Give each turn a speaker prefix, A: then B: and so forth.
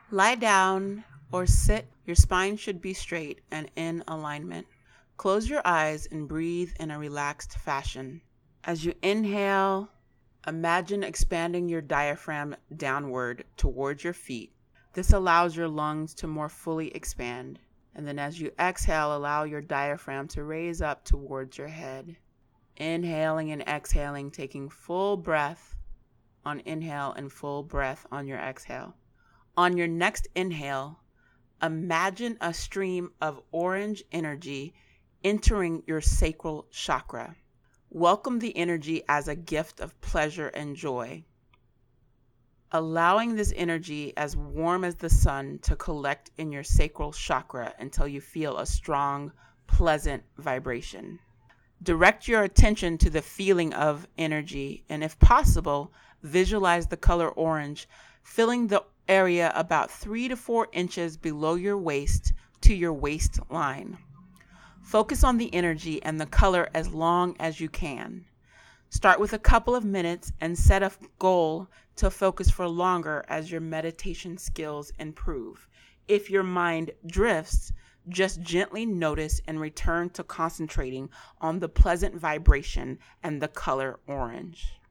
A: Lie down or sit. Your spine should be straight and in alignment. Close your eyes and breathe in a relaxed fashion. As you inhale, imagine expanding your diaphragm downward towards your feet. This allows your lungs to more fully expand. And then as you exhale, allow your diaphragm to raise up towards your head. Inhaling and exhaling, taking full breath on inhale and full breath on your exhale. On your next inhale, imagine a stream of orange energy entering your sacral chakra. Welcome the energy as a gift of pleasure and joy. Allowing this energy as warm as the sun to collect in your sacral chakra until you feel a strong, pleasant vibration. Direct your attention to the feeling of energy, and if possible, visualize the color orange, filling the area about 3 to 4 inches below your waist to your waistline. Focus on the energy and the color as long as you can. Start with a couple of minutes and set a goal to focus for longer as your meditation skills improve. If your mind drifts, just gently notice and return to concentrating on the pleasant vibration and the color orange.